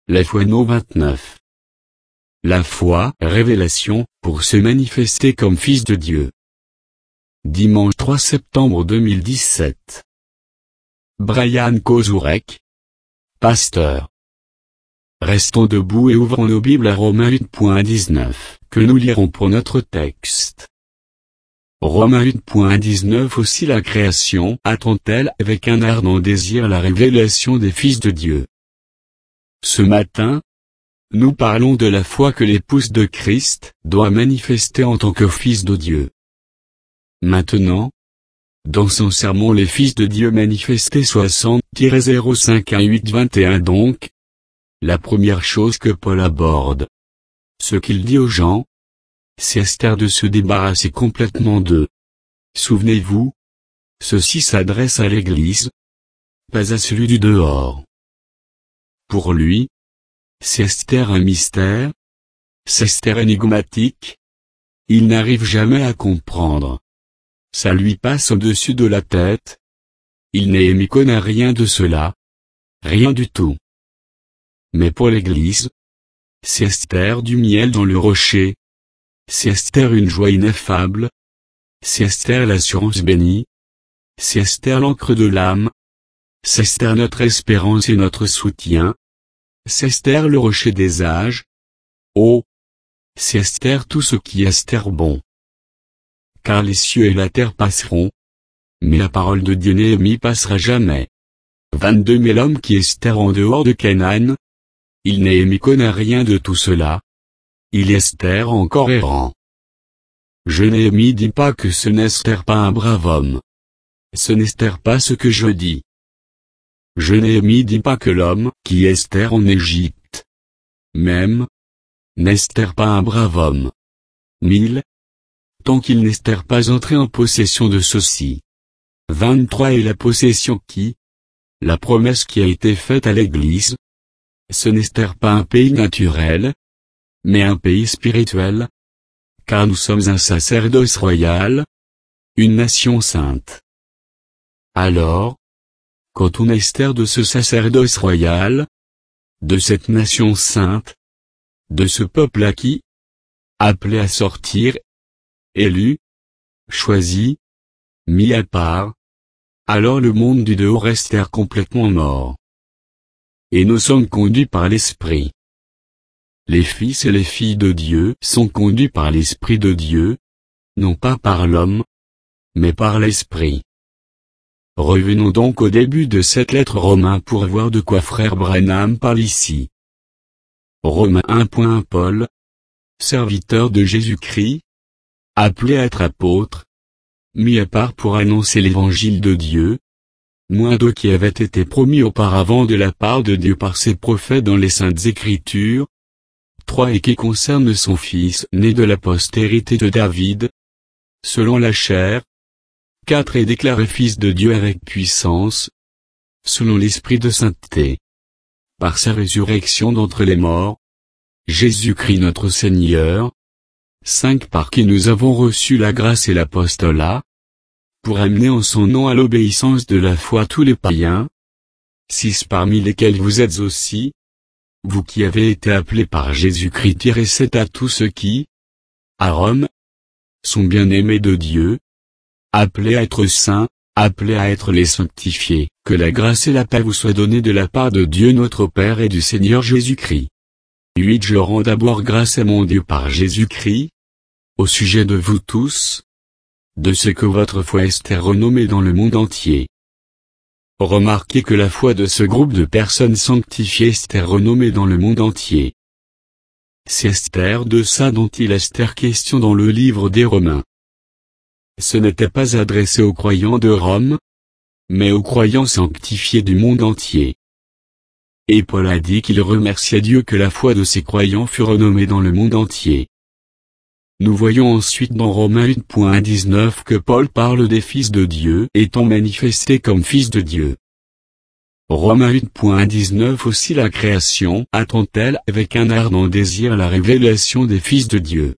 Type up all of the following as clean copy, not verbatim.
La foi no 29. La foi, révélation, pour se manifester comme fils de Dieu. Dimanche 3 septembre 2017. Brian Kozurek, pasteur. Restons debout et ouvrons nos Bibles à Romains 8.19, que nous lirons pour notre texte. Romains 8.19. Aussi la création attend-elle avec un ardent désir la révélation des fils de Dieu. Ce matin, nous parlons de la foi que l'épouse de Christ doit manifester en tant que fils de Dieu. Maintenant, dans son sermon Les fils de Dieu manifestés 60-05 à 8-21 donc, la première chose que Paul aborde, ce qu'il dit aux gens, c'est Esther de se débarrasser complètement d'eux. Souvenez-vous, ceci s'adresse à l'Église, pas à celui du dehors. Pour lui, c'est Esther un mystère, c'est Esther énigmatique, il n'arrive jamais à comprendre. Ça lui passe au-dessus de la tête. Il n'est connaît rien de cela. Rien du tout. Mais pour l'Église, c'est Esther du miel dans le rocher. C'est Esther une joie ineffable. C'est Esther l'assurance bénie. C'est Esther l'encre de l'âme. C'est Esther notre espérance et notre soutien. C'est Esther le rocher des âges. Oh! C'est Esther tout ce qui est Esther bon. Car les cieux et la terre passeront, mais la parole de Dieu Néhémie passera jamais. 22. Mais l'homme qui est Esther en dehors de Canaan, il Néhémie connaît rien de tout cela. Il est Esther encore errant. Je Néhémie dis pas que ce n'est Esther pas un brave homme. Ce n'est Esther pas ce que je dis. Je Néhémie dis pas que l'homme qui est Esther en Égypte, même, n'est Esther pas un brave homme. 1000. Tant qu'il n'Esther pas entré en possession de ceci. 23. Et la possession qui? La promesse qui a été faite à l'Église. Ce n'Esther pas un pays naturel, mais un pays spirituel. Car nous sommes un sacerdoce royal, une nation sainte. Alors, quand on est Esther de ce sacerdoce royal, de cette nation sainte, de ce peuple acquis, appelé à sortir, élu, choisi, mis à part, alors le monde du dehors reste complètement mort. Et nous sommes conduits par l'Esprit. Les fils et les filles de Dieu sont conduits par l'Esprit de Dieu, non pas par l'homme, mais par l'Esprit. Revenons donc au début de cette lettre Romains pour voir de quoi frère Branham parle ici. Romains 1. Paul, serviteur de Jésus-Christ, appelé à être apôtre, mis à part pour annoncer l'évangile de Dieu, moins d'eux qui avaient été promis auparavant de la part de Dieu par ses prophètes dans les saintes Écritures. 3. Et qui concerne son fils né de la postérité de David, selon la chair. 4. Et déclaré fils de Dieu avec puissance, selon l'esprit de sainteté, par sa résurrection d'entre les morts, Jésus-Christ notre Seigneur. 5. Par qui nous avons reçu la grâce et l'apostolat, pour amener en son nom à l'obéissance de la foi tous les païens. 6. Parmi lesquels vous êtes aussi, vous qui avez été appelés par Jésus-Christ. 7. À tous ceux qui, à Rome, sont bien-aimés de Dieu, appelés à être saints, appelés à être les sanctifiés. Que la grâce et la paix vous soient données de la part de Dieu notre Père et du Seigneur Jésus-Christ. 8. Je rends d'abord grâce à mon Dieu par Jésus-Christ, au sujet de vous tous, de ce que votre foi est renommée dans le monde entier. Remarquez que la foi de ce groupe de personnes sanctifiées est renommée dans le monde entier. C'est Esther de ça dont il est question dans le livre des Romains. Ce n'était pas adressé aux croyants de Rome, mais aux croyants sanctifiés du monde entier. Et Paul a dit qu'il remerciait Dieu que la foi de ses croyants fut renommée dans le monde entier. Nous voyons ensuite dans Romains 8.19 que Paul parle des fils de Dieu étant manifestés comme fils de Dieu. Romains 8.19 Aussi la création attend-elle avec un ardent désir la révélation des fils de Dieu.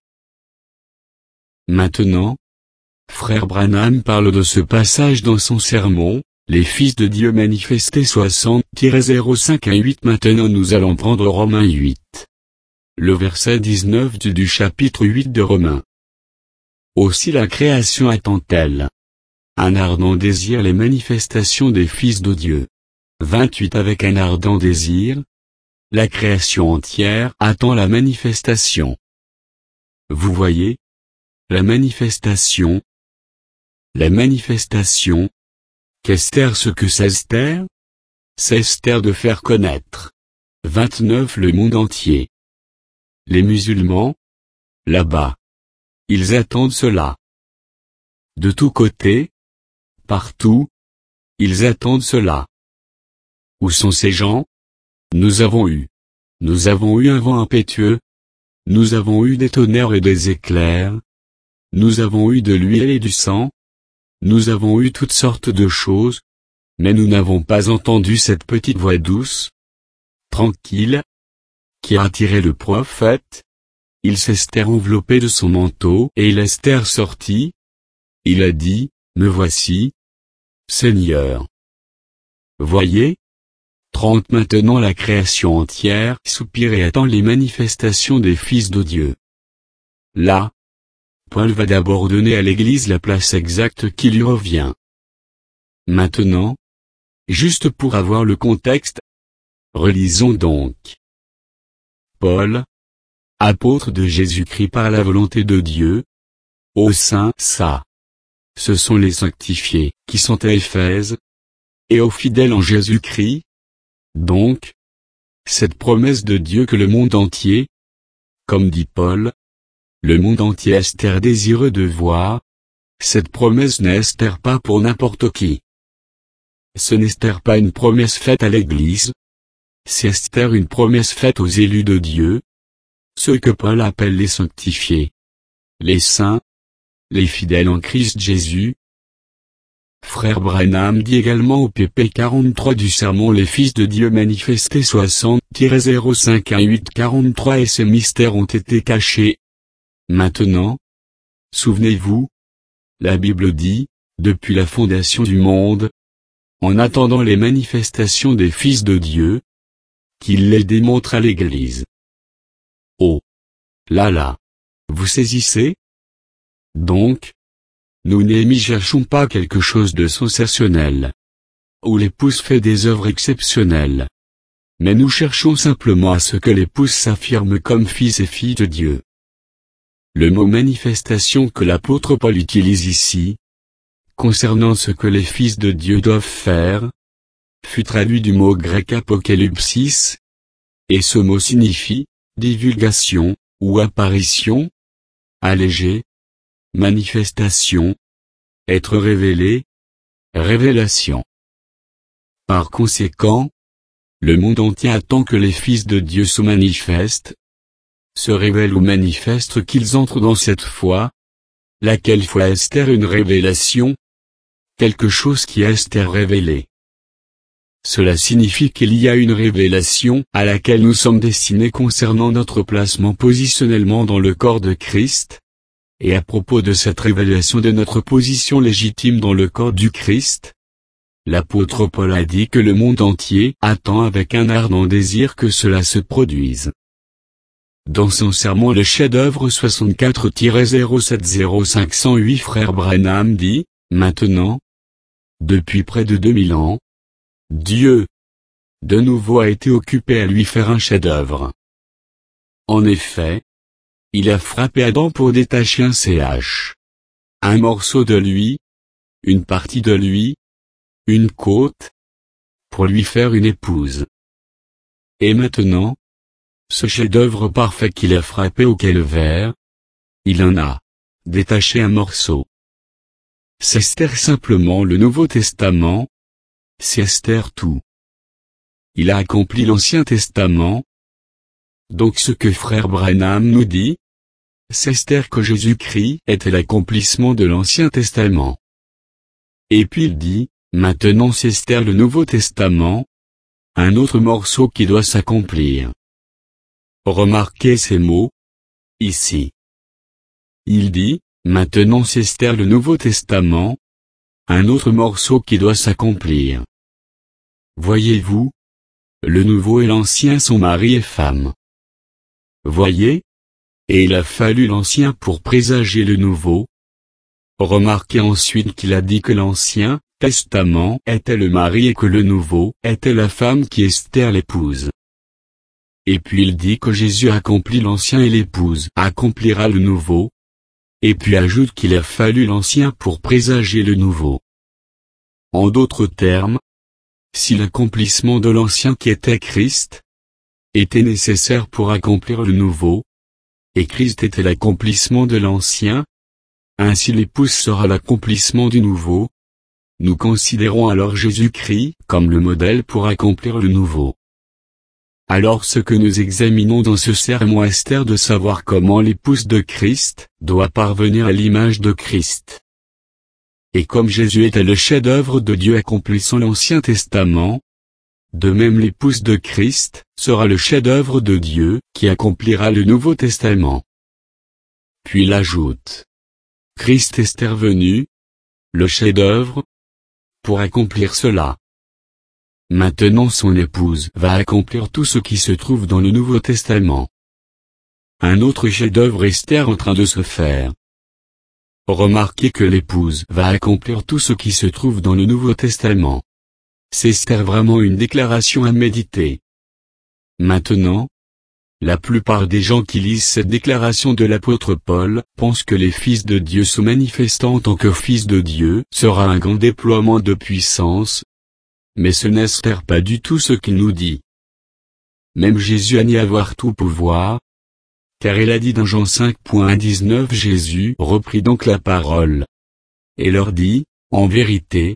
Maintenant, frère Branham parle de ce passage dans son sermon, les fils de Dieu manifestés 60-05 à 8. Maintenant nous allons prendre Romains 8. Le verset 19 du chapitre 8 de Romains. Aussi la création attend-elle un ardent désir les manifestations des fils de Dieu. 28 Avec un ardent désir, la création entière attend la manifestation. Vous voyez, la manifestation. Qu'est-ce ce que s'estère? S'estère de faire connaître. 29 Le monde entier. Les musulmans, là-bas, ils attendent cela. De tous côtés, partout, ils attendent cela. Où sont ces gens? Nous avons eu un vent impétueux, nous avons eu des tonnerres et des éclairs, nous avons eu de l'huile et du sang, nous avons eu toutes sortes de choses, mais nous n'avons pas entendu cette petite voix douce, tranquille, qui a attiré le prophète. Il s'estère enveloppé de son manteau et Esther sortit. Il a dit, me voici, Seigneur. Voyez, 30 Maintenant la création entière soupire et attend les manifestations des fils de Dieu. Là, Paul va d'abord donner à l'Église la place exacte qui lui revient. Maintenant, juste pour avoir le contexte, relisons donc. Paul, apôtre de Jésus-Christ par la volonté de Dieu, aux saints, ce sont les sanctifiés qui sont à Éphèse, et aux fidèles en Jésus-Christ. Donc, cette promesse de Dieu que le monde entier, comme dit Paul, le monde entier estère désireux de voir, cette promesse n'estère pas pour n'importe qui. Ce n'estère pas une promesse faite à l'Église, c'est estère une promesse faite aux élus de Dieu, ceux que Paul appelle les sanctifiés, les saints, les fidèles en Christ Jésus. Frère Branham dit également au pp 43 du sermon les fils de Dieu manifestés 60-05 à 8-43 et ces mystères ont été cachés. Maintenant, souvenez-vous, la Bible dit, depuis la fondation du monde, en attendant les manifestations des fils de Dieu, qu'il les démontre à l'Église. Oh! Là! Vous saisissez? Donc, nous n'émigeons pas quelque chose de sensationnel, où l'épouse fait des œuvres exceptionnelles. Mais nous cherchons simplement à ce que l'épouse s'affirme comme fils et fille de Dieu. Le mot manifestation que l'apôtre Paul utilise ici, concernant ce que les fils de Dieu doivent faire, fut traduit du mot grec apocalypsis, et ce mot signifie, divulgation, ou apparition, allégé, manifestation, être révélé, révélation. Par conséquent, le monde entier attend que les fils de Dieu se manifestent, se révèlent ou manifestent qu'ils entrent dans cette foi, laquelle foi estère une révélation, quelque chose qui estère révélé. Cela signifie qu'il y a une révélation à laquelle nous sommes destinés concernant notre placement positionnellement dans le corps de Christ, et à propos de cette révélation de notre position légitime dans le corps du Christ, l'apôtre Paul a dit que le monde entier attend avec un ardent désir que cela se produise. Dans son sermon le chef-d'œuvre 64-070-508 Frère Branham dit, maintenant, depuis près de 2000 ans, Dieu, de nouveau a été occupé à lui faire un chef-d'œuvre. En effet, il a frappé Adam pour détacher un ch. Un morceau de lui, une partie de lui, une côte, pour lui faire une épouse. Et maintenant, ce chef-d'œuvre parfait qu'il a frappé au calvaire, il en a détaché un morceau. C'est estère simplement le Nouveau Testament, c'est estère tout. Il a accompli l'Ancien Testament. Donc ce que Frère Branham nous dit, c'est estère que Jésus-Christ était l'accomplissement de l'Ancien Testament. Et puis il dit, maintenant c'est estère le Nouveau Testament, un autre morceau qui doit s'accomplir. Remarquez ces mots, ici. Il dit, maintenant c'est estère le Nouveau Testament, un autre morceau qui doit s'accomplir. Voyez-vous, le nouveau et l'ancien sont mari et femme. Voyez, et il a fallu l'ancien pour présager le nouveau. Remarquez ensuite qu'il a dit que l'Ancien Testament était le mari et que le Nouveau était la femme qui Esther l'épouse. Et puis il dit que Jésus accomplit l'Ancien et l'épouse accomplira le Nouveau. Et puis ajoute qu'il a fallu l'Ancien pour présager le Nouveau. En d'autres termes, si l'accomplissement de l'Ancien qui était Christ était nécessaire pour accomplir le Nouveau, et Christ était l'accomplissement de l'Ancien, ainsi l'épouse sera l'accomplissement du Nouveau. Nous considérons alors Jésus-Christ comme le modèle pour accomplir le Nouveau. Alors ce que nous examinons dans ce sermon est de savoir comment l'épouse de Christ doit parvenir à l'image de Christ. Et comme Jésus était le chef-d'œuvre de Dieu accomplissant l'Ancien Testament, de même l'épouse de Christ sera le chef-d'œuvre de Dieu qui accomplira le Nouveau Testament. Puis il ajoute: Christ est revenu, le chef-d'œuvre, pour accomplir cela. Maintenant son épouse va accomplir tout ce qui se trouve dans le Nouveau Testament. Un autre chef-d'œuvre est en train de se faire. Remarquez que l'épouse va accomplir tout ce qui se trouve dans le Nouveau Testament. C'est vraiment une déclaration à méditer. Maintenant, la plupart des gens qui lisent cette déclaration de l'apôtre Paul pensent que les fils de Dieu se manifestant en tant que fils de Dieu sera un grand déploiement de puissance. Mais ce n'est pas du tout ce qu'il nous dit. Même Jésus a nié avoir tout pouvoir, car il a dit dans Jean 5.19 Jésus reprit donc la parole, et leur dit, en vérité,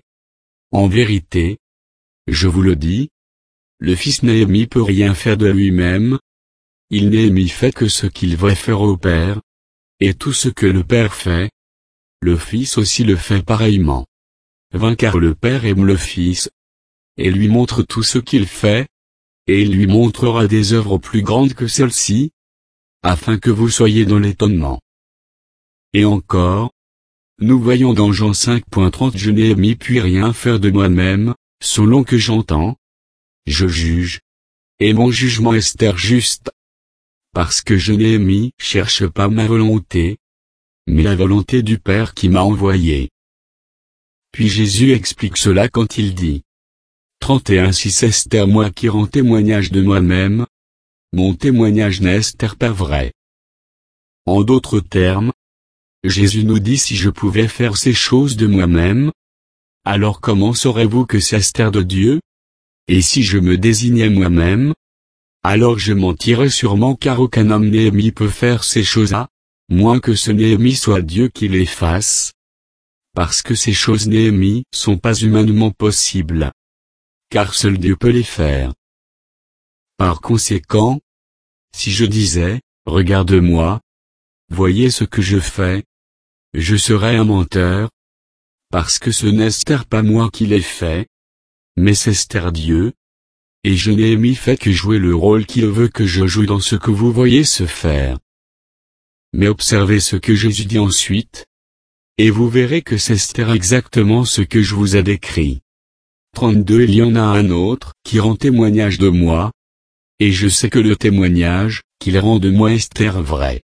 je vous le dis, le Fils Néhémie peut rien faire de lui-même, il Néhémie fait que ce qu'il va faire au Père, et tout ce que le Père fait, le Fils aussi le fait pareillement. Car le Père aime le Fils, et lui montre tout ce qu'il fait, et il lui montrera des œuvres plus grandes que celles-ci, afin que vous soyez dans l'étonnement. Et encore, nous voyons dans Jean 5.30 je n'ai puis rien faire de moi-même, selon que j'entends, je juge, et mon jugement est juste, parce que je n'ai cherche pas ma volonté, mais la volonté du Père qui m'a envoyé. Puis Jésus explique cela quand il dit 31 Si c'est moi qui rends témoignage de moi-même, mon témoignage n'est pas vrai. En d'autres termes, Jésus nous dit si je pouvais faire ces choses de moi-même, alors comment saurez-vous que c'est de Dieu? Et si je me désignais moi-même, alors je mentirais sûrement car aucun homme Néhémie peut faire ces choses-là, moins que ce Néhémie soit Dieu qui les fasse. Parce que ces choses Néhémie sont pas humainement possibles. Car seul Dieu peut les faire. Par conséquent, si je disais, regarde-moi, voyez ce que je fais, je serais un menteur, parce que ce n'est pas moi qui l'ai fait, mais c'est Dieu, et je n'ai fait que jouer le rôle qu'il veut que je joue dans ce que vous voyez se faire. Mais observez ce que Jésus dit ensuite, et vous verrez que c'est exactement ce que je vous ai décrit. 32 Il y en a un autre qui rend témoignage de moi, et je sais que le témoignage qu'il rend de moi est vrai.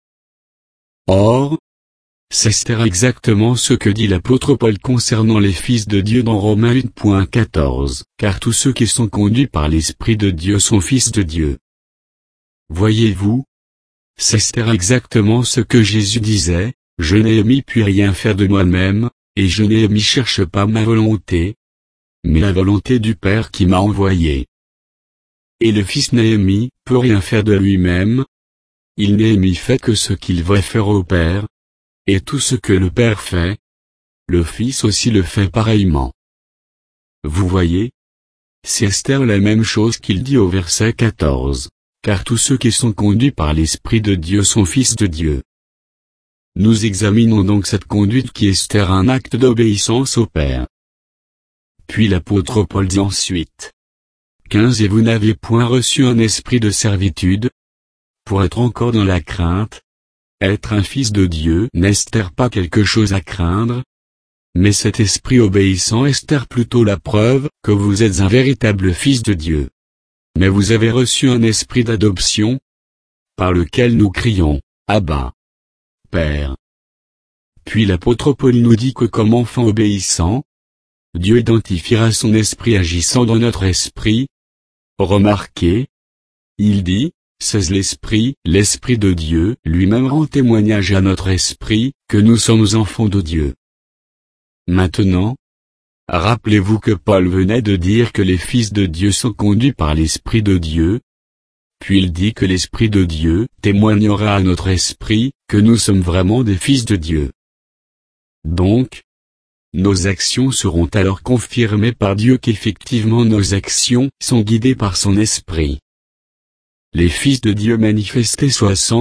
Or, c'est exactement ce que dit l'apôtre Paul concernant les fils de Dieu dans Romains 8.14, car tous ceux qui sont conduits par l'Esprit de Dieu sont fils de Dieu. Voyez-vous, c'est exactement ce que Jésus disait, je n'ai puis rien faire de moi-même, et je n'ai cherche pas ma volonté, mais la volonté du Père qui m'a envoyé. Et le Fils Néhémie peut rien faire de lui-même, il Néhémie fait que ce qu'il va faire au Père, et tout ce que le Père fait, le Fils aussi le fait pareillement. Vous voyez, c'est la même chose qu'il dit au verset 14, car tous ceux qui sont conduits par l'Esprit de Dieu sont fils de Dieu. Nous examinons donc cette conduite qui est un acte d'obéissance au Père. Puis l'apôtre Paul dit ensuite, 15 Et vous n'avez point reçu un esprit de servitude, pour être encore dans la crainte. Être un fils de Dieu n'est pas quelque chose à craindre, Mais cet esprit obéissant est plutôt la preuve que vous êtes un véritable fils de Dieu. Mais vous avez reçu un esprit d'adoption, par lequel nous crions, Abba, Père. Puis l'apôtre Paul nous dit que comme enfant obéissant, Dieu identifiera son esprit agissant dans notre esprit. Remarquez, il dit, c'est l'esprit de Dieu lui-même rend témoignage à notre esprit, que nous sommes enfants de Dieu. Maintenant, rappelez-vous que Paul venait de dire que les fils de Dieu sont conduits par l'Esprit de Dieu. Puis il dit que l'Esprit de Dieu témoignera à notre esprit, que nous sommes vraiment des fils de Dieu. Donc, nos actions seront alors confirmées par Dieu qu'effectivement nos actions sont guidées par son esprit. Les fils de Dieu manifestés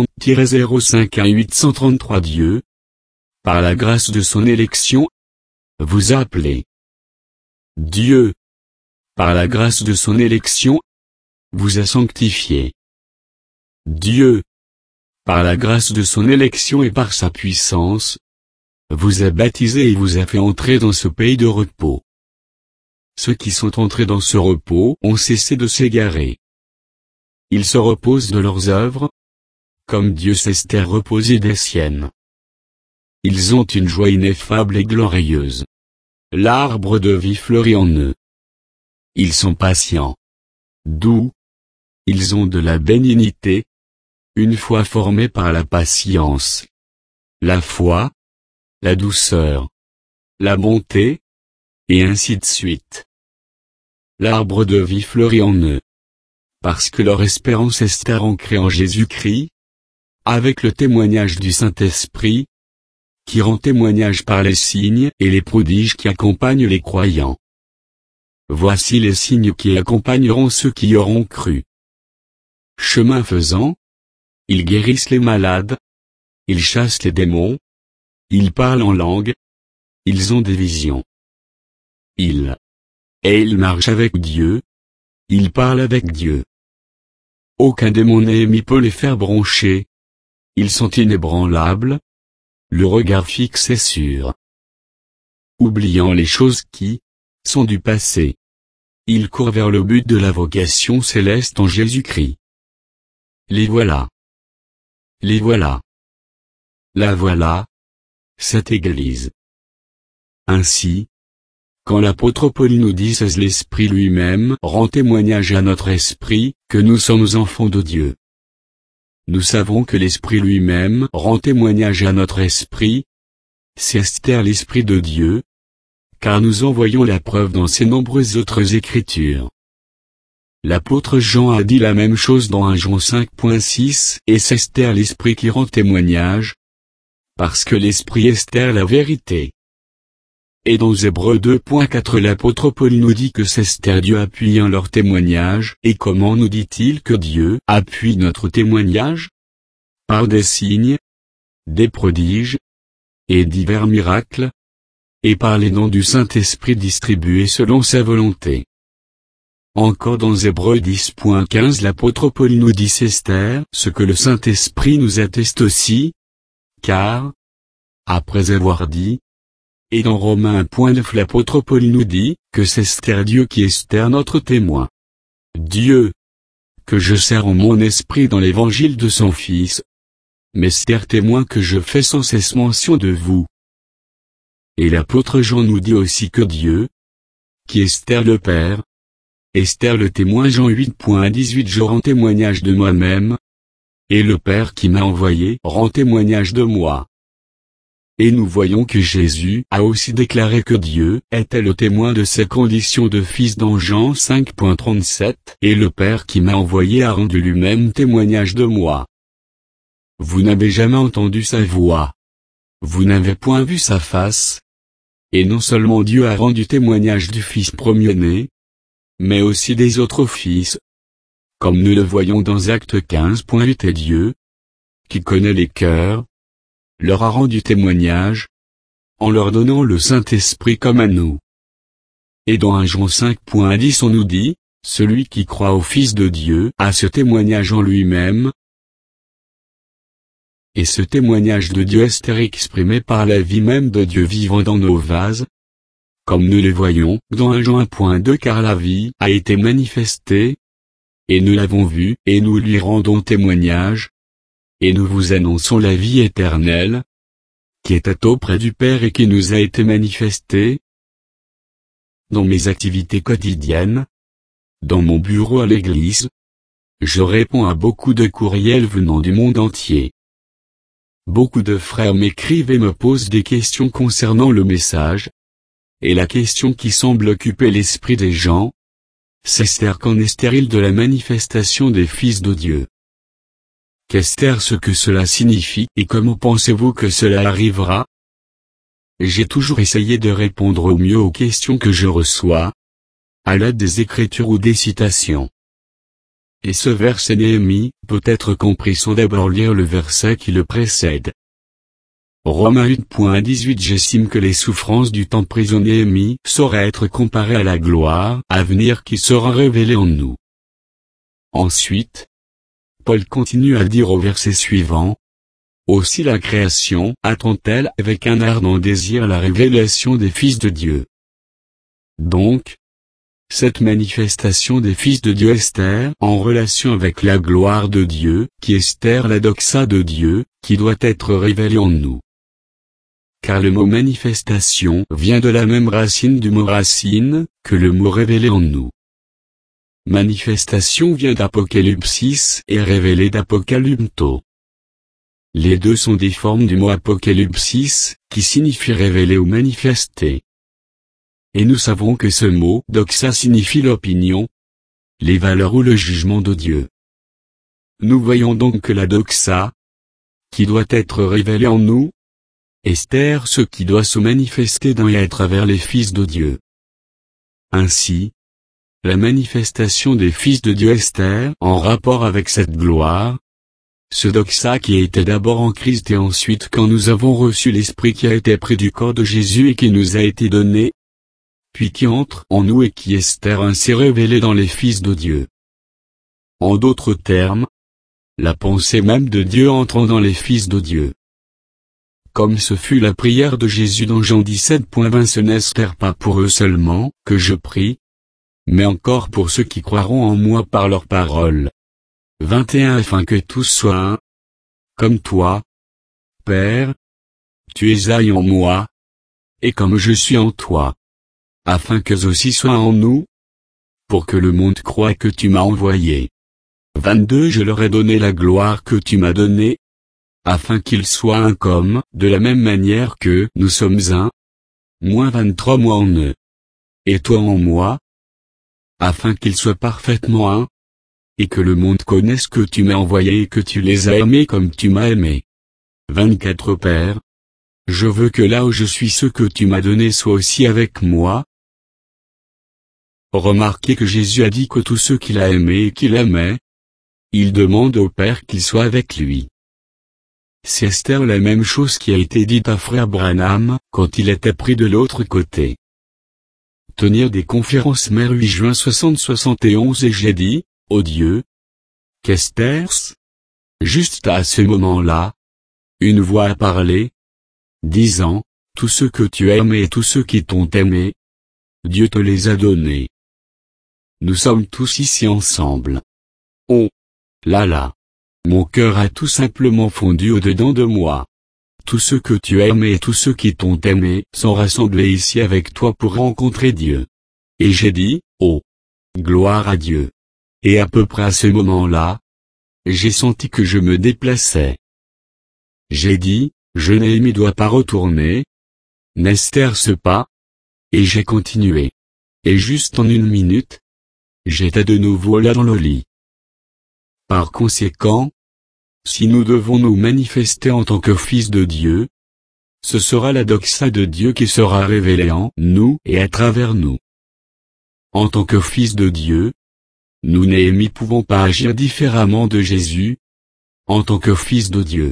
60-05-833 Dieu, par la grâce de son élection, vous a appelé. Dieu, par la grâce de son élection, vous a sanctifié. Dieu, par la grâce de son élection et par sa puissance, vous a baptisé et vous a fait entrer dans ce pays de repos. Ceux qui sont entrés dans ce repos ont cessé de s'égarer. Ils se reposent de leurs œuvres, comme Dieu s'est reposé des siennes. Ils ont une joie ineffable et glorieuse. L'arbre de vie fleurit en eux. Ils sont patients. Doux. Ils ont de la bénignité. Une foi formée par la patience, la foi, la douceur, la bonté, et ainsi de suite. L'arbre de vie fleurit en eux. Parce que leur espérance est ancrée en Jésus-Christ, avec le témoignage du Saint-Esprit, qui rend témoignage par les signes et les prodiges qui accompagnent les croyants. Voici les signes qui accompagneront ceux qui y auront cru. Chemin faisant, ils guérissent les malades, ils chassent les démons, ils parlent en langue, ils ont des visions. Ils marchent avec Dieu, ils parlent avec Dieu. Aucun démon ennemi peut les faire broncher. Ils sont inébranlables, le regard fixe et sûr. Oubliant les choses qui sont du passé, ils courent vers le but de la vocation céleste en Jésus-Christ. Les voilà. Les voilà. La voilà, cette Église. Ainsi, quand l'apôtre Paul nous dit c'est l'Esprit lui-même rend témoignage à notre esprit, que nous sommes enfants de Dieu. Nous savons que l'Esprit lui-même rend témoignage à notre esprit, c'est l'Esprit de Dieu, car nous en voyons la preuve dans ces nombreuses autres Écritures. L'apôtre Jean a dit la même chose dans 1 Jean 5.6, et c'est l'Esprit qui rend témoignage, parce que l'Esprit est la vérité. Et dans Hébreux 2.4 l'apôtre Paul nous dit que c'est Dieu appuyant leur témoignage, et comment nous dit-il que Dieu appuie notre témoignage? Par des signes, des prodiges, et divers miracles, et par les dons du Saint-Esprit distribués selon sa volonté. Encore dans Hébreux 10.15 l'apôtre Paul nous dit c'est ce que le Saint-Esprit nous atteste aussi, car, après avoir dit, et dans Romains 1.9 l'apôtre Paul nous dit, que c'est Dieu qui est notre témoin. Dieu, que je sers en mon esprit dans l'évangile de son Fils, mais témoin que je fais sans cesse mention de vous. Et l'apôtre Jean nous dit aussi que Dieu, qui est le Père, est le témoin Jean 8.18 je rends témoignage de moi-même, et le Père qui m'a envoyé rend témoignage de moi. Et nous voyons que Jésus a aussi déclaré que Dieu était le témoin de ses conditions de fils dans Jean 5.37, et le Père qui m'a envoyé a rendu lui-même témoignage de moi. Vous n'avez jamais entendu sa voix. Vous n'avez point vu sa face. Et non seulement Dieu a rendu témoignage du Fils premier-né, mais aussi des autres fils. Comme nous le voyons dans Actes 15.8 et Dieu, qui connaît les cœurs, leur a rendu témoignage, en leur donnant le Saint-Esprit comme à nous. Et dans 1 Jean 5.10 on nous dit, celui qui croit au Fils de Dieu a ce témoignage en lui-même. et ce témoignage de Dieu Esther exprimé par la vie même de Dieu vivant dans nos vases, comme nous le voyons dans 1 Jean 1.2 car la vie a été manifestée, et nous l'avons vue, et nous lui rendons témoignage, et nous vous annonçons la vie éternelle, qui était auprès du Père et qui nous a été manifestée. Dans mes activités quotidiennes, dans mon bureau à l'église, je réponds à beaucoup de courriels venant du monde entier. Beaucoup de frères m'écrivent et me posent des questions concernant le message, et la question qui semble occuper l'esprit des gens, c'est Esther qu'en est-il de la manifestation des fils de Dieu? Qu'est-ce ce que cela signifie et comment pensez-vous que cela arrivera? J'ai toujours essayé de répondre au mieux aux questions que je reçois, à l'aide des Écritures ou des citations. Et ce verset Néhémie peut être compris sans d'abord lire le verset qui le précède. Romains 8.18 J'estime que les souffrances du temps présent Néhémie sauraient être comparées à la gloire à venir qui sera révélée en nous. Ensuite, Paul continue à dire au verset suivant, aussi la création attend-elle avec un ardent désir la révélation des fils de Dieu. Donc, cette manifestation des fils de Dieu Esther en relation avec la gloire de Dieu, qui est Esther la doxa de Dieu, qui doit être révélée en nous. Car le mot manifestation vient de la même racine du mot racine, que le mot révélé en nous. Manifestation vient d'apocalypsis et révélé d'apocalypto. Les deux sont des formes du mot apocalypsis, qui signifie révéler ou manifester. Et nous savons que ce mot doxa signifie l'opinion, les valeurs ou le jugement de Dieu. Nous voyons donc que la doxa, qui doit être révélée en nous, Esther ce qui doit se manifester dans et à travers les fils de Dieu. Ainsi, la manifestation des fils de Dieu Esther en rapport avec cette gloire, ce doxa qui était d'abord en Christ et ensuite quand nous avons reçu l'Esprit qui a été pris du corps de Jésus et qui nous a été donné, puis qui entre en nous et qui Esther ainsi révélé dans les fils de Dieu. En d'autres termes, la pensée même de Dieu entrant dans les fils de Dieu. Comme ce fut la prière de Jésus dans Jean 17.20 Ce n'est pas pour eux seulement que je prie, mais encore pour ceux qui croiront en moi par leur parole. 21 Afin que tous soient un, comme toi, Père, tu es un en moi, et comme je suis en toi, afin qu'eux aussi soient en nous, pour que le monde croie que tu m'as envoyé. 22 Je leur ai donné la gloire que tu m'as donnée, afin qu'ils soient un comme, de la même manière que nous sommes un. 23 Moi en eux, et toi en moi, afin qu'ils soient parfaitement un, et que le monde connaisse que tu m'as envoyé et que tu les as aimés comme tu m'as aimé. 24 Père, je veux que là où je suis ceux que tu m'as donnés soient aussi avec moi. Remarquez que Jésus a dit que tous ceux qu'il a aimés et qu'il aimait, il demande au Père qu'ils soient avec lui. C'est Esther la même chose qui a été dite à frère Branham, quand il était pris de l'autre côté. Tenir des conférences mer 8 juin 60-71 et j'ai dit, ô Dieu, qu'Esther, juste à ce moment-là, une voix a parlé, disant, tous ceux que tu aimes et tous ceux qui t'ont aimé, Dieu te les a donnés. Nous sommes tous ici ensemble. Oh, là. Mon cœur a tout simplement fondu au-dedans de moi. Tous ceux que tu aimes et tous ceux qui t'ont aimé sont rassemblés ici avec toi pour rencontrer Dieu. Et j'ai dit, oh, gloire à Dieu. Et à peu près à ce moment-là, j'ai senti que je me déplaçais. J'ai dit, je Néhémie dois pas retourner. Esther ce pas. Et j'ai continué. Et juste en 1 minute, j'étais de nouveau là dans le lit. Par conséquent, si nous devons nous manifester en tant que fils de Dieu, ce sera la doxa de Dieu qui sera révélée en nous et à travers nous. En tant que fils de Dieu, nous Néhémie pouvons pas agir différemment de Jésus, en tant que fils de Dieu.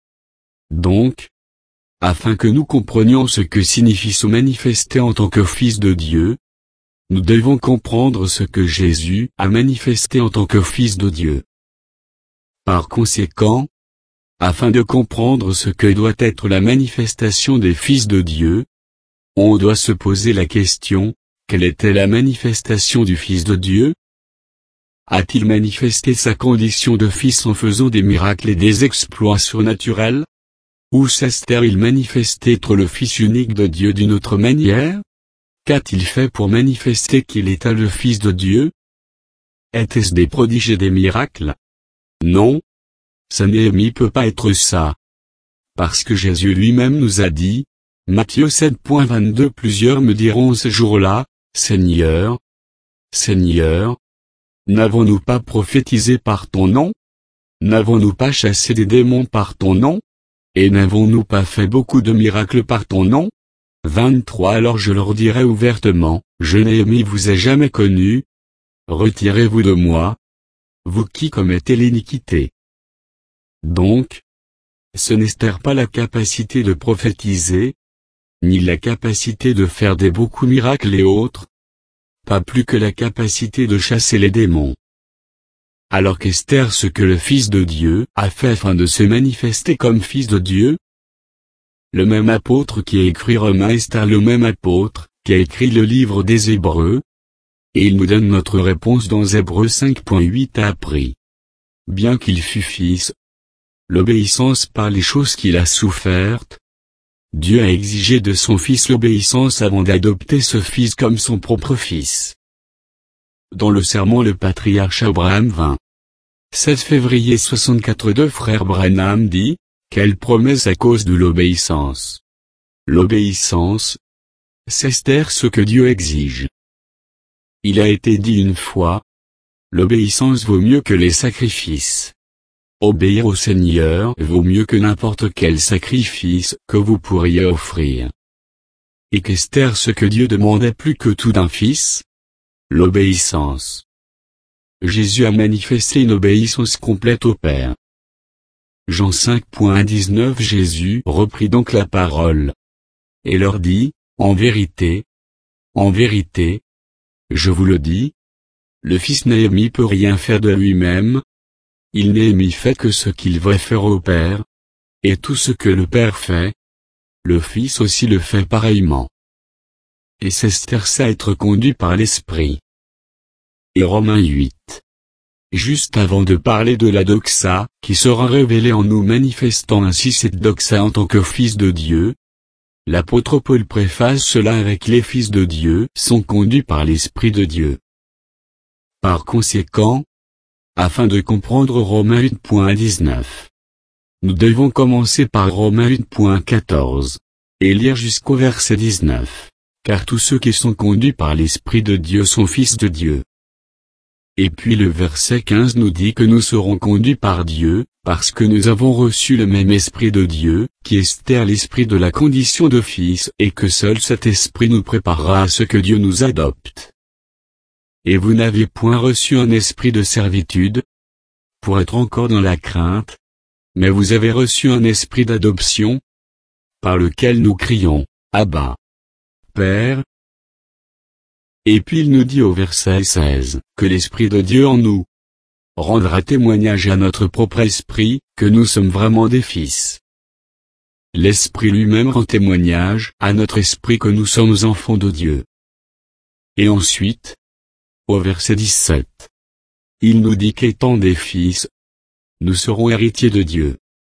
Donc, afin que nous comprenions ce que signifie se manifester en tant que fils de Dieu, nous devons comprendre ce que Jésus a manifesté en tant que fils de Dieu. Par conséquent, Afin de comprendre ce que doit être la manifestation des fils de Dieu, on doit se poser la question, quelle était la manifestation du Fils de Dieu? A-t-il manifesté sa condition de fils en faisant des miracles et des exploits surnaturels? Ou s'est-il manifesté être le Fils unique de Dieu d'une autre manière? Qu'a-t-il fait pour manifester qu'il était le Fils de Dieu? Était-ce des prodiges et des miracles? Non. Ça ne peut pas être ça. Parce que Jésus lui-même nous a dit, Matthieu 7.22 plusieurs me diront ce jour-là, Seigneur, Seigneur, n'avons-nous pas prophétisé par ton nom? N'avons-nous pas chassé des démons par ton nom? Et n'avons-nous pas fait beaucoup de miracles par ton nom? 23 Alors je leur dirai ouvertement, je ne vous ai jamais connu. Retirez-vous de moi, vous qui commettez l'iniquité. Donc, ce n'est pas la capacité de prophétiser, ni la capacité de faire des beaucoup miracles et autres, pas plus que la capacité de chasser les démons. Alors qu'est-ce ce que le Fils de Dieu a fait afin de se manifester comme Fils de Dieu? Le même apôtre qui a écrit Romains est le même apôtre qui a écrit le livre des Hébreux, et il nous donne notre réponse dans Hébreux 5.8 a appris. Bien qu'il fût fils, l'obéissance par les choses qu'il a souffertes, Dieu a exigé de son Fils l'obéissance avant d'adopter ce Fils comme son propre Fils. Dans le sermon le patriarche Abraham 7 février 64 deux frères Branham dit, quelle promesse à cause de l'obéissance. L'obéissance, c'est ce que Dieu exige. Il a été dit une fois, l'obéissance vaut mieux que les sacrifices. Obéir au Seigneur vaut mieux que n'importe quel sacrifice que vous pourriez offrir. Et qu'est-ce ce que Dieu demandait plus que tout d'un fils? L'obéissance. Jésus a manifesté une obéissance complète au Père. Jean 5.19 Jésus reprit donc la parole. Et leur dit, en vérité, je vous le dis, le Fils peut rien faire de lui-même, il fait que ce qu'il va faire au Père, et tout ce que le Père fait, le Fils aussi le fait pareillement. Et c'est ça être conduit par l'Esprit. Et Romains 8. Juste avant de parler de la doxa, qui sera révélée en nous manifestant ainsi cette doxa en tant que Fils de Dieu, l'apôtre Paul préface cela avec les fils de Dieu sont conduits par l'Esprit de Dieu. Par conséquent, afin de comprendre Romains 8.19, nous devons commencer par Romains 8.14, et lire jusqu'au verset 19, car tous ceux qui sont conduits par l'Esprit de Dieu sont fils de Dieu. Et puis le verset 15 nous dit que nous serons conduits par Dieu, parce que nous avons reçu le même Esprit de Dieu, qui est l'Esprit de la condition de fils, et que seul cet Esprit nous préparera à ce que Dieu nous adopte. Et vous n'avez point reçu un esprit de servitude, pour être encore dans la crainte, mais vous avez reçu un esprit d'adoption, par lequel nous crions, Abba, Père. Et puis il nous dit au verset 16, que l'Esprit de Dieu en nous rendra témoignage à notre propre esprit, que nous sommes vraiment des fils. L'Esprit lui-même rend témoignage à notre esprit que nous sommes enfants de Dieu. Et ensuite, au verset 17, il nous dit qu'étant des fils, nous serons héritiers de Dieu.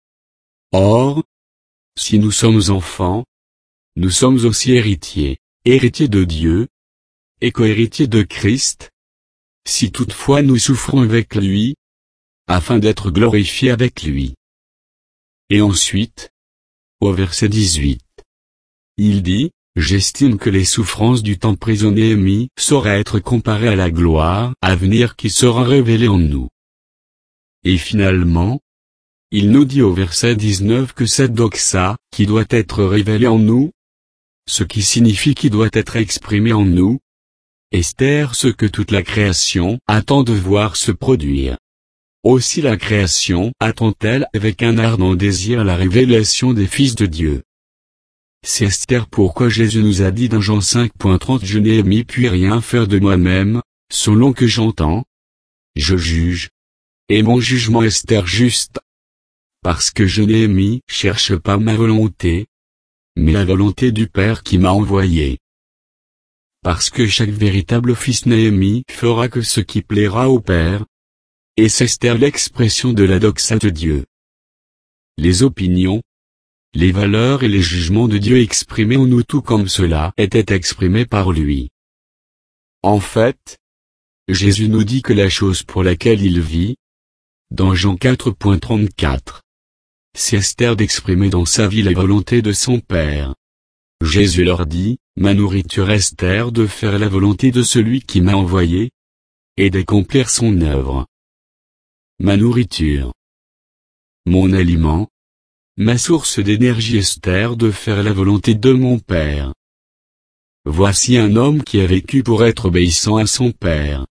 Or, si nous sommes enfants, nous sommes aussi héritiers, héritiers de Dieu, et co-héritiers de Christ, si toutefois nous souffrons avec lui, afin d'être glorifiés avec lui. Et ensuite, au verset 18, il dit, j'estime que les souffrances du temps présent sauraient être comparées à la gloire à venir qui sera révélée en nous. Et finalement, il nous dit au verset 19 que cette doxa, qui doit être révélée en nous, ce qui signifie qui doit être exprimé en nous, est ce que toute la création attend de voir se produire. Aussi la création attend-elle avec un ardent désir la révélation des fils de Dieu. C'est pourquoi Jésus nous a dit dans Jean 5.30 je n'ai puis rien faire de moi-même, selon que j'entends, je juge, et mon jugement est juste. Parce que je Néhémie cherche pas ma volonté, mais la volonté du Père qui m'a envoyé. Parce que chaque véritable fils Néhémie fera que ce qui plaira au Père. Et c'est Esther l'expression de la doxa de Dieu. Les opinions, les valeurs et les jugements de Dieu exprimés en nous tout comme cela étaient exprimés par lui. En fait, Jésus nous dit que la chose pour laquelle il vit, dans Jean 4.34, c'est Esther d'exprimer dans sa vie la volonté de son Père. Jésus leur dit, ma nourriture Esther de faire la volonté de celui qui m'a envoyé, et d'accomplir son œuvre. Ma nourriture. Mon aliment. Ma source d'énergie Esther de faire la volonté de mon Père. Voici un homme qui a vécu pour être obéissant à son Père.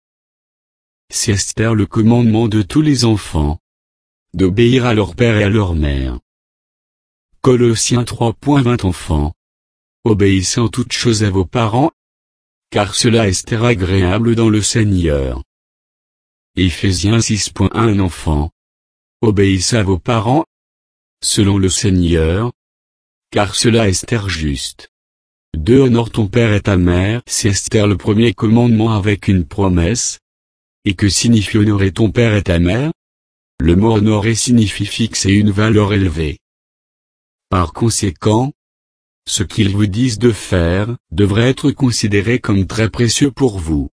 C'est Esther le commandement de tous les enfants. D'obéir à leur père et à leur mère. Colossiens 3.20 Enfants. Obéissez en toutes choses à vos parents, car cela est agréable dans le Seigneur. Éphésiens 6.1 Enfants. Obéissez à vos parents, selon le Seigneur, car cela est juste. 2 Honore ton père et ta mère. C'est Esther le premier commandement avec une promesse. Et que signifie honorer ton père et ta mère? Le mot honorer signifie fixer une valeur élevée. Par conséquent, ce qu'ils vous disent de faire, devrait être considéré comme très précieux pour vous.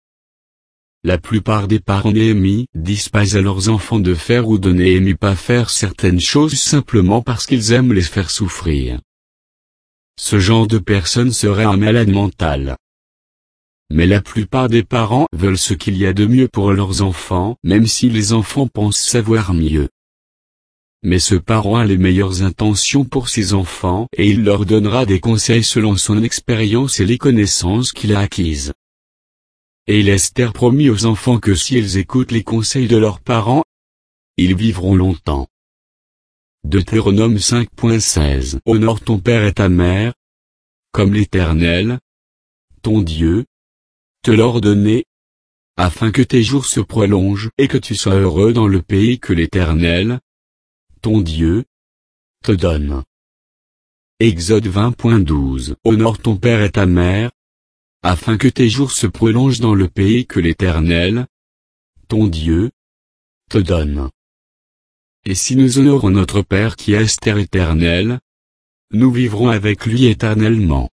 La plupart des parents Néhémie disent pas à leurs enfants de faire ou de Néhémie pas faire certaines choses simplement parce qu'ils aiment les faire souffrir. Ce genre de personne serait un malade mental. Mais la plupart des parents veulent ce qu'il y a de mieux pour leurs enfants, même si les enfants pensent savoir mieux. Mais ce parent a les meilleures intentions pour ses enfants et il leur donnera des conseils selon son expérience et les connaissances qu'il a acquises. Et il Esther promis aux enfants que si ils écoutent les conseils de leurs parents, ils vivront longtemps. Deutéronome 5.16 Honore ton père et ta mère, comme l'Éternel, ton Dieu, te l'ordonner, afin que tes jours se prolongent et que tu sois heureux dans le pays que l'Éternel, ton Dieu, te donne. Exode 20.12 Honore ton père et ta mère, afin que tes jours se prolongent dans le pays que l'Éternel, ton Dieu, te donne. Et si nous honorons notre Père qui est éternel, nous vivrons avec lui éternellement.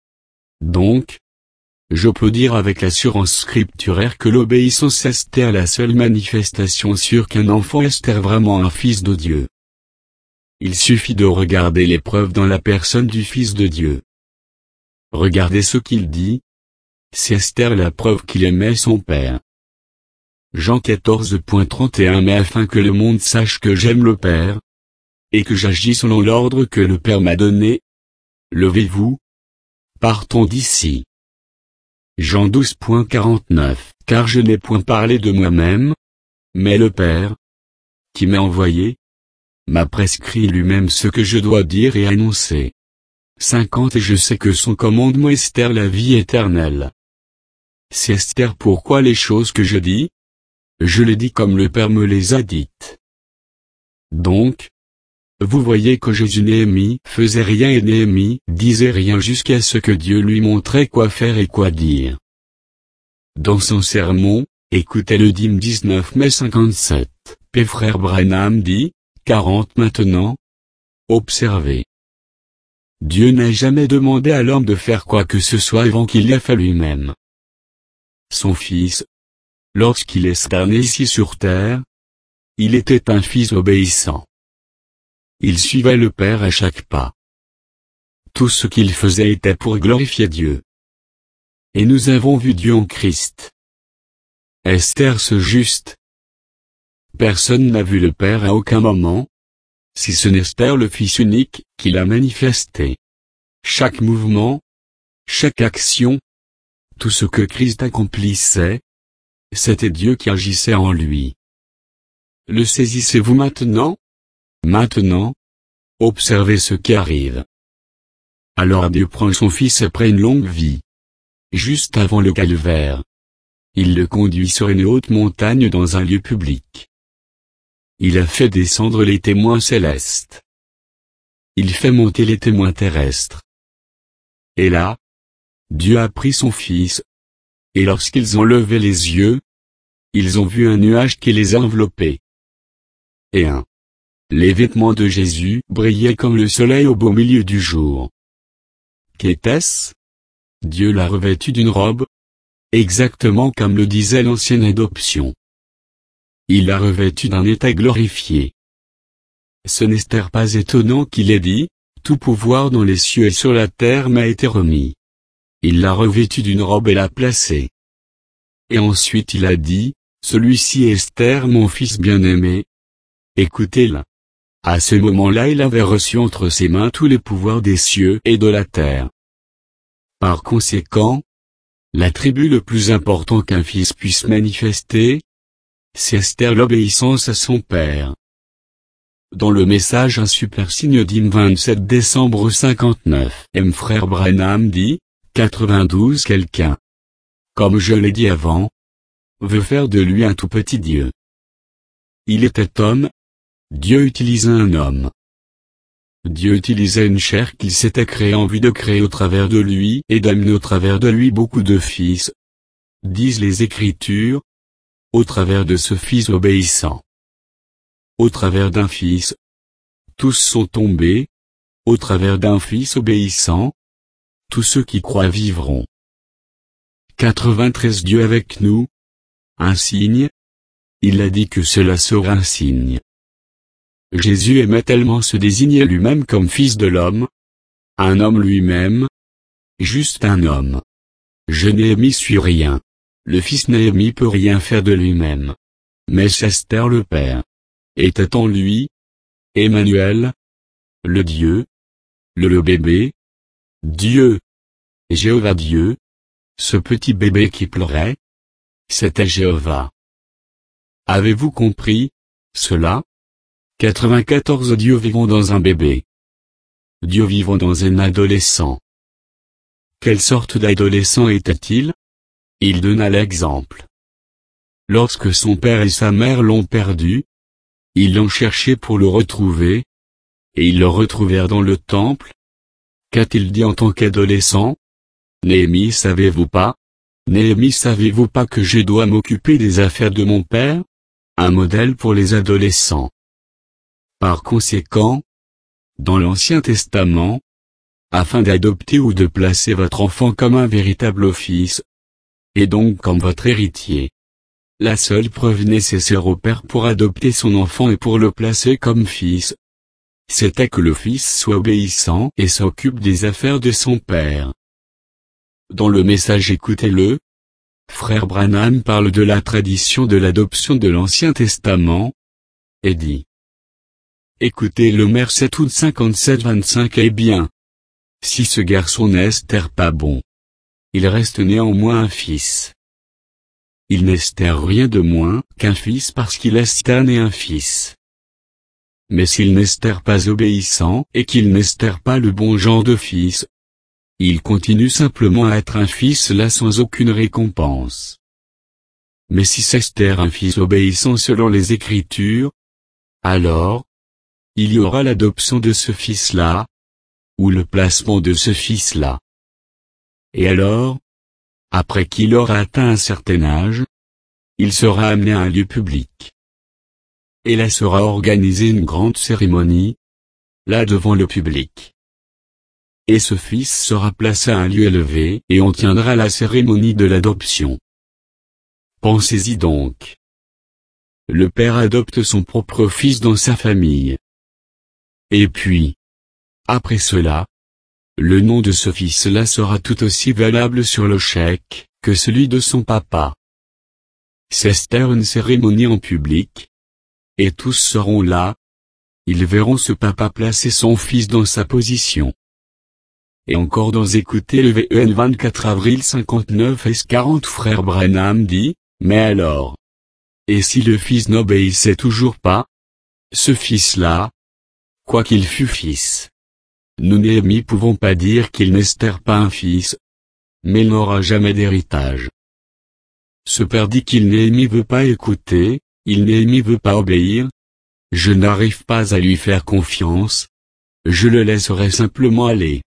Donc, je peux dire avec l'assurance scripturaire que l'obéissance est la seule manifestation sûre qu'un enfant est vraiment un fils de Dieu. Il suffit de regarder les preuves dans la personne du Fils de Dieu. Regardez ce qu'il dit. C'est Esther la preuve qu'il aimait son Père. Jean 14.31 Mais afin que le monde sache que j'aime le Père, et que j'agis selon l'ordre que le Père m'a donné, levez-vous, partons d'ici. Jean 12.49 Car je n'ai point parlé de moi-même, mais le Père, qui m'a envoyé, m'a prescrit lui-même ce que je dois dire et annoncer. 50 Et je sais que son commandement est la vie éternelle. C'est Esther pourquoi les choses que je dis, je les dis comme le Père me les a dites. Donc, vous voyez que Jésus Néhémie faisait rien et Néhémie disait rien jusqu'à ce que Dieu lui montrait quoi faire et quoi dire. Dans son sermon, écoutez le dîme 19 mai 57, P. Frère Branham dit, 40 Maintenant, observez. Dieu n'a jamais demandé à l'homme de faire quoi que ce soit avant qu'il l'ait fait lui-même. Son fils, lorsqu'il est né ici sur terre, il était un fils obéissant. Il suivait le Père à chaque pas. Tout ce qu'il faisait était pour glorifier Dieu. Et nous avons vu Dieu en Christ. Esther ce juste. Personne n'a vu le Père à aucun moment, si ce n'est Esther le Fils unique, qui l'a manifesté. Chaque mouvement, chaque action, tout ce que Christ accomplissait, c'était Dieu qui agissait en lui. Le saisissez-vous maintenant? Maintenant, observez ce qui arrive. Alors Dieu prend son Fils après une longue vie. Juste avant le calvaire. Il le conduit sur une haute montagne dans un lieu public. il a fait descendre les témoins célestes. Il fait monter les témoins terrestres. Et là, Dieu a pris son Fils. Et lorsqu'ils ont levé les yeux, ils ont vu un nuage qui les a enveloppés. Et les vêtements de Jésus brillaient comme le soleil au beau milieu du jour. Qu'était-ce? Dieu l'a revêtu d'une robe, exactement comme le disait l'ancienne adoption. Il l'a revêtu d'un état glorifié. Ce n'est pas étonnant qu'il ait dit, « Tout pouvoir dans les cieux et sur la terre m'a été remis ». Il l'a revêtu d'une robe et l'a placé. Et ensuite il a dit, « Celui-ci est Esther mon fils bien-aimé. Écoutez-le. » À ce moment-là il avait reçu entre ses mains tous les pouvoirs des cieux et de la terre. Par conséquent, l'attribut le plus important qu'un fils puisse manifester, c'est Esther l'obéissance à son père. Dans le message Un super signe d'hymne 27 décembre 59, M. Frère Branham dit, 92 quelqu'un, comme je l'ai dit avant, veut faire de lui un tout petit Dieu. Il était homme, Dieu utilisa un homme. Dieu utilisait une chair qu'il s'était créée en vue de créer au travers de lui et d'amener au travers de lui beaucoup de fils. Disent les Écritures, au travers de ce fils obéissant. Au travers d'un fils, tous sont tombés, au travers d'un fils obéissant, tous ceux qui croient vivront. 93 Dieu avec nous. Un signe. Il a dit que cela sera un signe. Jésus aimait tellement se désigner lui-même comme fils de l'homme. Un homme lui-même. Juste un homme. Je Néhémie suis rien. Le fils Néhémie peut rien faire de lui-même. Mais Esther le Père était en lui. Emmanuel. Le Dieu. Le bébé. Dieu. Jéhovah Dieu. Ce petit bébé qui pleurait. C'était Jéhovah. Avez-vous compris cela? 94 Dieu vivant dans un bébé. Dieu vivant dans un adolescent. Quelle sorte d'adolescent était-il? Il donna l'exemple. Lorsque son père et sa mère l'ont perdu, ils l'ont cherché pour le retrouver, et ils le retrouvèrent dans le temple. Qu'a-t-il dit en tant qu'adolescent? Néhémie, savez-vous pas? Néhémie, savez-vous pas que je dois m'occuper des affaires de mon père? Un modèle pour les adolescents. Par conséquent, dans l'Ancien Testament, afin d'adopter ou de placer votre enfant comme un véritable fils, et donc comme votre héritier, la seule preuve nécessaire au père pour adopter son enfant et pour le placer comme fils, c'était que le fils soit obéissant et s'occupe des affaires de son père. Dans le message Écoutez-le, Frère Branham parle de la tradition de l'adoption de l'Ancien Testament, et dit: Écoutez le Merced août 57-25 Eh bien, si ce garçon n'est pas bon, il reste néanmoins un fils. Il n'est rien de moins qu'un fils parce qu'il est né un fils. Mais s'il n'est pas obéissant et qu'il n'est pas le bon genre de fils, il continue simplement à être un fils là sans aucune récompense. Mais si c'est un fils obéissant selon les Écritures, alors, il y aura l'adoption de ce fils-là, ou le placement de ce fils-là. Et alors, après qu'il aura atteint un certain âge, il sera amené à un lieu public. Et là sera organisée une grande cérémonie, là devant le public. Et ce fils sera placé à un lieu élevé et on tiendra la cérémonie de l'adoption. Pensez-y donc. Le père adopte son propre fils dans sa famille. Et puis, après cela, le nom de ce fils-là sera tout aussi valable sur le chèque que celui de son papa. C'est une cérémonie en public. Et tous seront là. Ils verront ce papa placer son fils dans sa position. Et encore dans Écoutez le VEN 24 avril 59 S 40 Frère Branham dit, mais alors? Et si le fils n'obéissait toujours pas? Ce fils-là, quoiqu'il fût fils, nous Néhémie pouvons pas dire qu'il n'est pas un fils, mais il n'aura jamais d'héritage. Ce père dit qu'il Néhémie veut pas écouter, il Néhémie veut pas obéir. je n'arrive pas à lui faire confiance, je le laisserai simplement aller.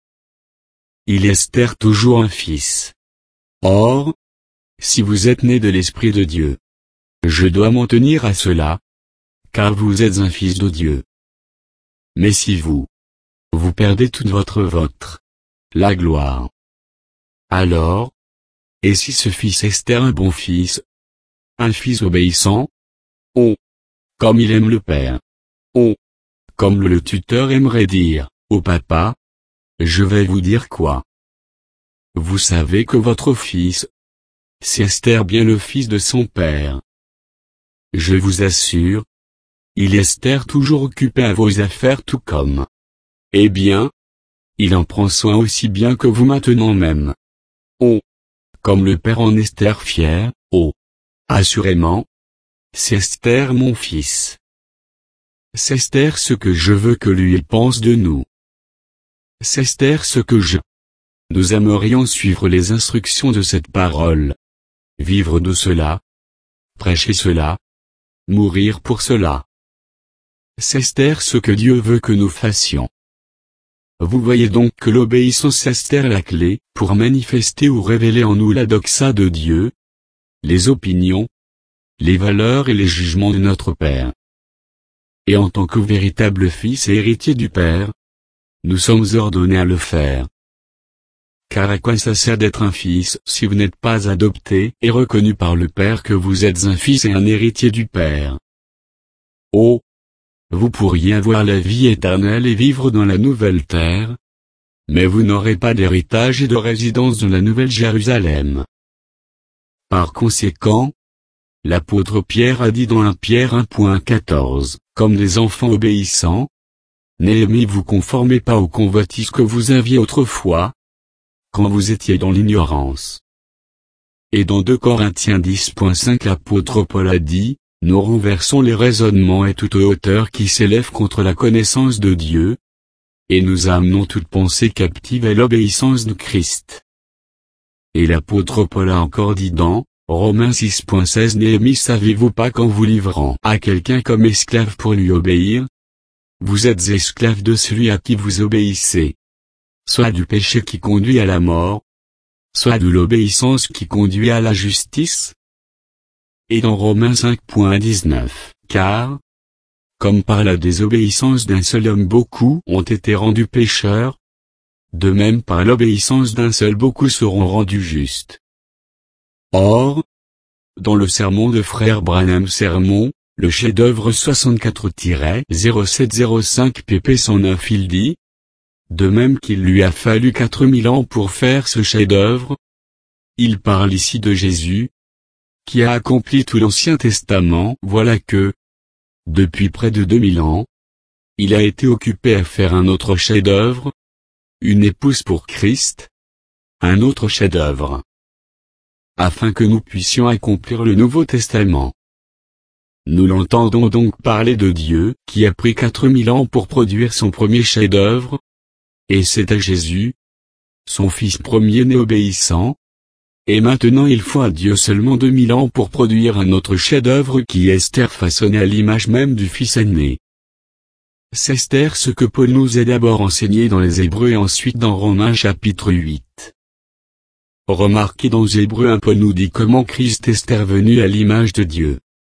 Il espère toujours un fils. Or, si vous êtes né de l'Esprit de Dieu, je dois m'en tenir à cela, car vous êtes un fils de Dieu. Mais si vous perdez toute votre, la gloire. Alors, et si ce fils est un bon fils, un fils obéissant, oh, comme il aime le père, oh, comme le tuteur aimerait dire, au papa, je vais vous dire quoi. Vous savez que votre fils, c'est Esther bien le fils de son père. Je vous assure, il est Esther toujours occupé à vos affaires tout comme. Eh bien, il en prend soin aussi bien que vous maintenant même. Oh, comme le père en Esther fier, oh, assurément, c'est Esther mon fils. C'est Esther ce que je veux que lui pense de nous. C'est Esther ce que nous aimerions suivre les instructions de cette parole. Vivre de cela. Prêcher cela. Mourir pour cela. C'est Esther ce que Dieu veut que nous fassions. Vous voyez donc que l'obéissance est Esther la clé, pour manifester ou révéler en nous la doxa de Dieu, les opinions, les valeurs et les jugements de notre Père. Et en tant que véritable fils et héritier du Père, nous sommes ordonnés à le faire. Car à quoi ça sert d'être un fils si vous n'êtes pas adopté et reconnu par le Père que vous êtes un fils et un héritier du Père? Oh! Vous pourriez avoir la vie éternelle et vivre dans la nouvelle terre, mais vous n'aurez pas d'héritage et de résidence dans la nouvelle Jérusalem. Par conséquent, l'apôtre Pierre a dit dans 1 Pierre 1.14, comme des enfants obéissants, n'aimez vous conformez pas aux convoitises que vous aviez autrefois, quand vous étiez dans l'ignorance. Et dans 2 Corinthiens 10.5 l'apôtre Paul a dit, nous renversons les raisonnements et toute hauteur qui s'élève contre la connaissance de Dieu, et nous amenons toute pensée captive à l'obéissance de Christ. Et l'apôtre Paul a encore dit dans Romains 6.16 Néhémie savez-vous pas qu'en vous livrant à quelqu'un comme esclave pour lui obéir, vous êtes esclave de celui à qui vous obéissez, soit du péché qui conduit à la mort, soit de l'obéissance qui conduit à la justice? Et dans Romains 5.19, car, comme par la désobéissance d'un seul homme beaucoup ont été rendus pécheurs, de même par l'obéissance d'un seul beaucoup seront rendus justes. Or, dans le sermon de frère Branham Sermon, le chef-d'œuvre 64-0705 pp 109 il dit, de même qu'il lui a fallu 4000 ans pour faire ce chef-d'œuvre, il parle ici de Jésus, qui a accompli tout l'Ancien Testament. Voilà que, depuis près de 2000 ans, il a été occupé à faire un autre chef-d'œuvre, une épouse pour Christ, un autre chef-d'œuvre, afin que nous puissions accomplir le Nouveau Testament. Nous l'entendons donc parler de Dieu, qui a pris 4000 ans pour produire son premier chef-d'œuvre, et c'est à Jésus, son Fils premier-né obéissant, et maintenant il faut à Dieu seulement 2000 ans pour produire un autre chef-d'œuvre qui est Esther façonné à l'image même du Fils aîné. C'est Esther ce que Paul nous a d'abord enseigné dans les Hébreux et ensuite dans Romains chapitre 8. Remarquez dans Hébreux 1 Paul nous dit comment Christ est intervenu à l'image de Dieu.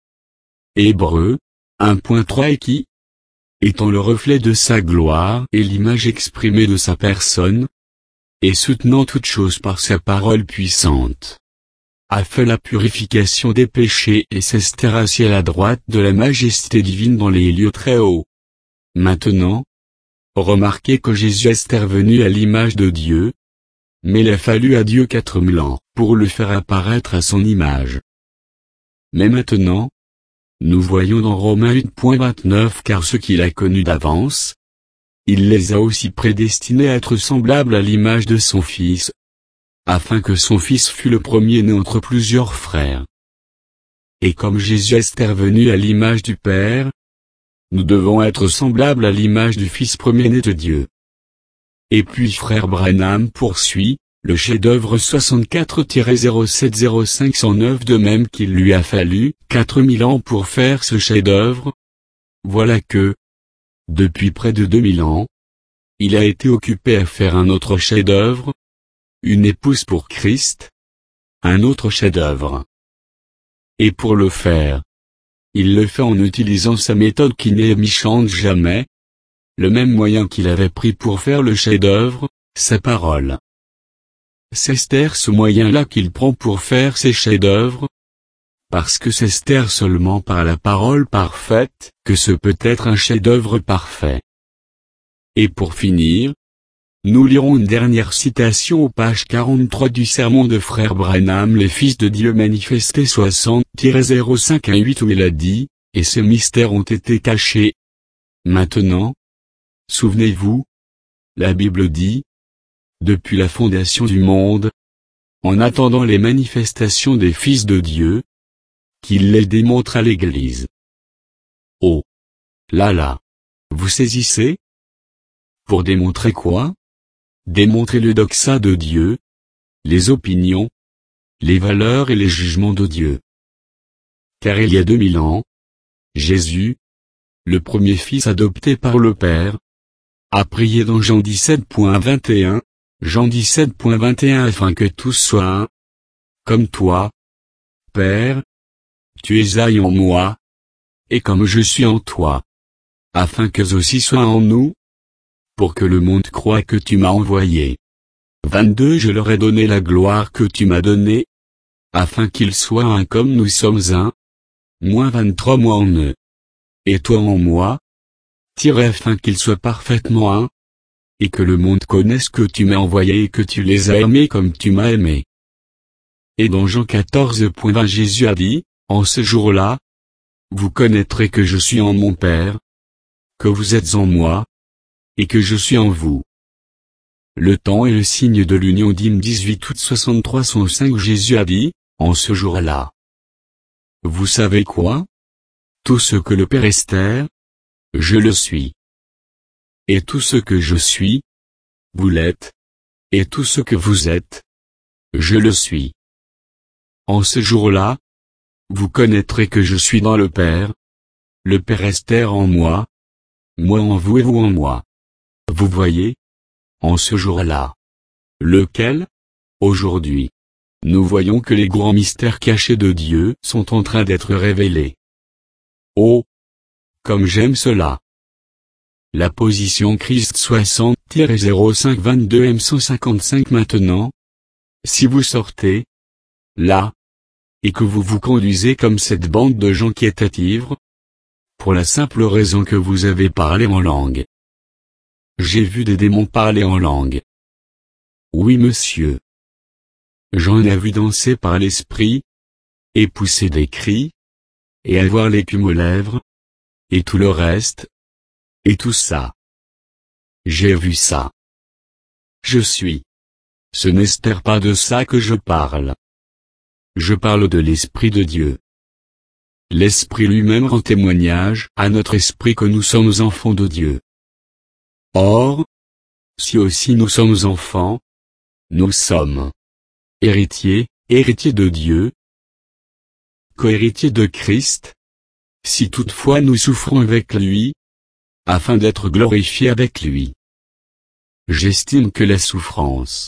Hébreux 1.3 et qui, étant le reflet de sa gloire et l'image exprimée de sa personne, et soutenant toutes choses par sa parole puissante, a fait la purification des péchés et s'est assis à la droite de la majesté divine dans les lieux très hauts. Maintenant, remarquez que Jésus est intervenu à l'image de Dieu, mais il a fallu à Dieu 4000 ans pour le faire apparaître à son image. Mais maintenant, nous voyons dans Romains 8.29 car ceux qu'il a connus d'avance, il les a aussi prédestinés à être semblables à l'image de son Fils, afin que son Fils fût le premier-né entre plusieurs frères. Et comme Jésus est intervenu à l'image du Père, nous devons être semblables à l'image du Fils premier-né de Dieu. Et puis frère Branham poursuit, le chef-d'œuvre 64-070509 de même qu'il lui a fallu 4000 ans pour faire ce chef-d'œuvre, voilà que, depuis près de 2000 ans, il a été occupé à faire un autre chef-d'œuvre, une épouse pour Christ, un autre chef-d'œuvre. Et pour le faire, il le fait en utilisant sa méthode qui ne change jamais, le même moyen qu'il avait pris pour faire le chef-d'œuvre, sa parole. C'est ce moyen-là qu'il prend pour faire ses chefs-d'œuvre, parce que c'est seulement par la parole parfaite que ce peut être un chef-d'œuvre parfait. Et pour finir, nous lirons une dernière citation aux pages 43 du sermon de Frère Branham, les fils de Dieu manifestés 60-05-8 où il a dit, et ces mystères ont été cachés. Maintenant, souvenez-vous, la Bible dit, depuis la fondation du monde, en attendant les manifestations des fils de Dieu, qu'il les démontre à l'Église. Oh! Là! Vous saisissez? Pour démontrer quoi? Démontrer le doxa de Dieu, les opinions, les valeurs et les jugements de Dieu. Car il y a 2000 ans, Jésus, le premier fils adopté par le Père, a prié dans Jean 17.21, Jean 17.21 afin que tous soient un, comme toi, Père, tu es un en moi, et comme je suis en toi, afin qu'eux aussi soient en nous, pour que le monde croie que tu m'as envoyé. 22 Je leur ai donné la gloire que tu m'as donnée, afin qu'ils soient un comme nous sommes un. 23 Moi en eux, et toi en moi, afin qu'ils soient parfaitement un, et que le monde connaisse que tu m'as envoyé et que tu les as aimés comme tu m'as aimé. Et dans Jean 14.20 Jésus a dit, en ce jour-là, vous connaîtrez que je suis en mon Père, que vous êtes en moi, et que je suis en vous. Le temps et le signe de l'union d'hymne 18 août 63-5 Jésus a dit, en ce jour-là. Vous savez quoi? Tout ce que le Père est, je le suis. Et tout ce que je suis, vous l'êtes. Et tout ce que vous êtes, je le suis. En ce jour-là, vous connaîtrez que je suis dans le Père est en moi en vous et vous en moi. Vous voyez? En ce jour-là. Lequel? Aujourd'hui. Nous voyons que les grands mystères cachés de Dieu sont en train d'être révélés. Oh! Comme j'aime cela! La position Christ 60-05-22 M155 Maintenant, si vous sortez, là, et que vous vous conduisez comme cette bande de gens qui étaient ivres, pour la simple raison que vous avez parlé en langue. J'ai vu des démons parler en langue. Oui monsieur. J'en ai vu danser par l'esprit, et pousser des cris, et avoir l'écume aux lèvres, et tout le reste, et tout ça. J'ai vu ça. Je suis. Ce n'est pas de ça que je parle. Je parle de l'Esprit de Dieu. L'Esprit lui-même rend témoignage à notre esprit que nous sommes enfants de Dieu. Or, si aussi nous sommes enfants, nous sommes héritiers de Dieu, co-héritiers de Christ, si toutefois nous souffrons avec lui, afin d'être glorifiés avec lui. J'estime que la souffrance.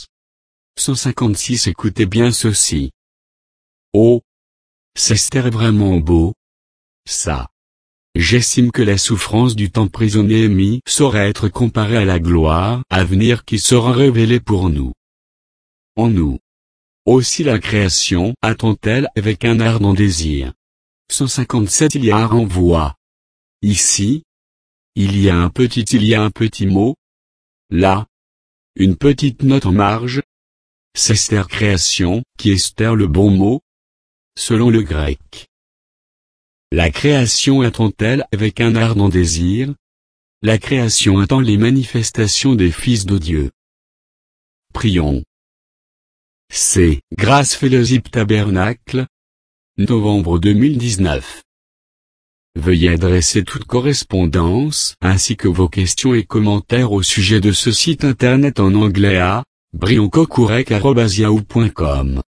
156 Écoutez bien ceci. Oh! C'est vraiment beau. Ça. J'estime que la souffrance du temps prisonnier saurait être comparée à la gloire à venir qui sera révélée pour nous. En nous. Aussi la création attend-elle avec un ardent désir. 157 Il y a un renvoi. Ici. Il y a un petit mot. Là. Une petite note en marge. C'est création qui est le bon mot. Selon le grec. La création attend-elle avec un ardent désir? La création attend les manifestations des fils de Dieu. Prions. C'est Grâce Fellowship Tabernacle. Novembre 2019. Veuillez adresser toute correspondance ainsi que vos questions et commentaires au sujet de ce site internet en anglais à brioncocourec@yahoo.com.